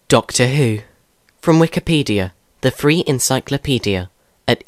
Doctor Who. From Wikipedia, the free encyclopedia, at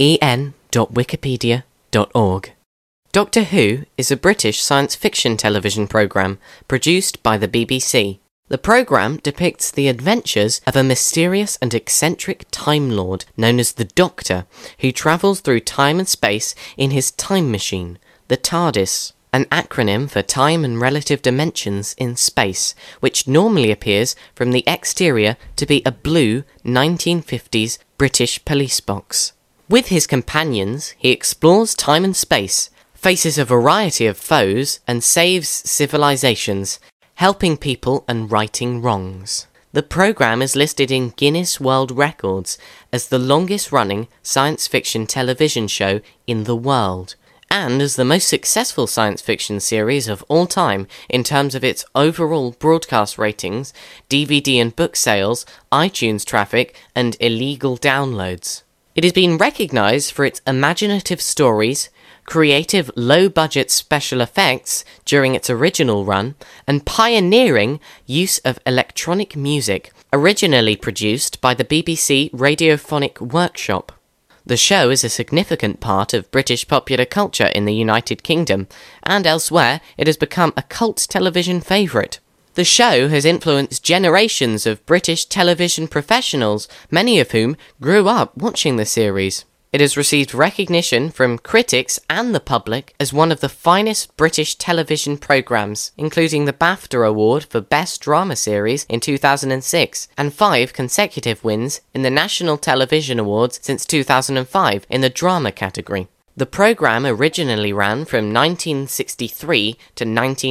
en.wikipedia.org. Doctor Who is a British science fiction television programme produced by the BBC. The programme depicts the adventures of a mysterious and eccentric Time Lord known as the Doctor, who travels through time and space in his time machine, the TARDIS, an acronym for Time and Relative Dimensions in Space, which normally appears from the exterior to be a blue 1950s British police box. With his companions, he explores time and space, faces a variety of foes, and saves civilizations, helping people and righting wrongs. The programme is listed in Guinness World Records as the longest-running science fiction television show in the world, and as the most successful science fiction series of all time in terms of its overall broadcast ratings, DVD and book sales, iTunes traffic, and illegal downloads. It has been recognised for its imaginative stories, creative low-budget special effects during its original run, and pioneering use of electronic music, originally produced by the BBC Radiophonic Workshop. The show is a significant part of British popular culture in the United Kingdom, and elsewhere it has become a cult television favourite. The show has influenced generations of British television professionals, many of whom grew up watching the series. It has received recognition from critics and the public as one of the finest British television programmes, including the BAFTA Award for Best Drama Series in 2006, and 5 consecutive wins in the National Television Awards since 2005 in the drama category. The programme originally ran from 1963 to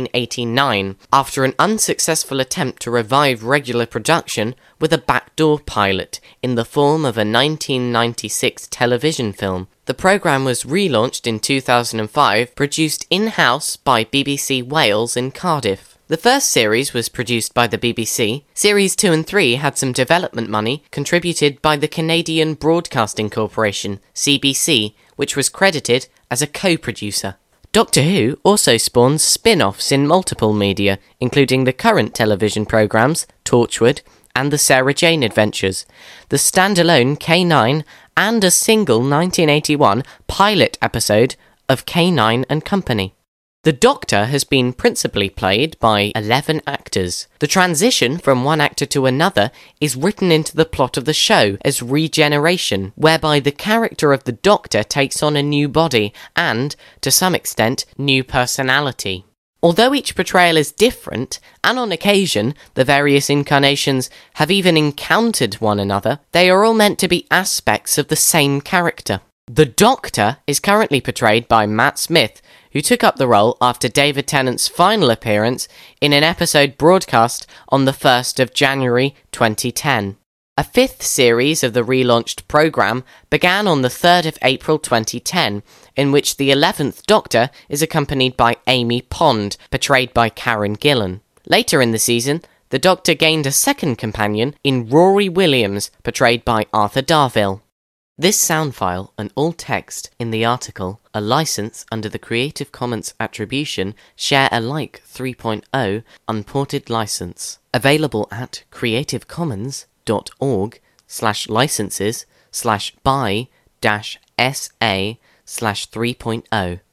1989, after an unsuccessful attempt to revive regular production with a backdoor pilot in the form of a 1996 television film. The programme was relaunched in 2005, produced in-house by BBC Wales in Cardiff. The first series was produced by the BBC. Series 2 and 3 had some development money contributed by the Canadian Broadcasting Corporation, CBC, which was credited as a co-producer. Doctor Who also spawns spin-offs in multiple media, including the current television programmes, Torchwood, and the Sarah Jane Adventures, the standalone K9, and a single 1981 pilot episode of K9 and Company. The Doctor has been principally played by 11 actors. The transition from one actor to another is written into the plot of the show as regeneration, whereby the character of the Doctor takes on a new body and, to some extent, new personality. Although each portrayal is different, and on occasion the various incarnations have even encountered one another, they are all meant to be aspects of the same character. The Doctor is currently portrayed by Matt Smith, who took up the role after David Tennant's final appearance in an episode broadcast on the 1st of January 2010. A 5th series of the relaunched programme began on the 3rd of April 2010, in which the 11th Doctor is accompanied by Amy Pond, portrayed by Karen Gillan. Later in the season, the Doctor gained a second companion in Rory Williams, portrayed by Arthur Darvill. This sound file and all text in the article are licensed under the Creative Commons Attribution Share Alike 3.0 Unported License. Available at creativecommons.org/licenses/by-SA/3.0.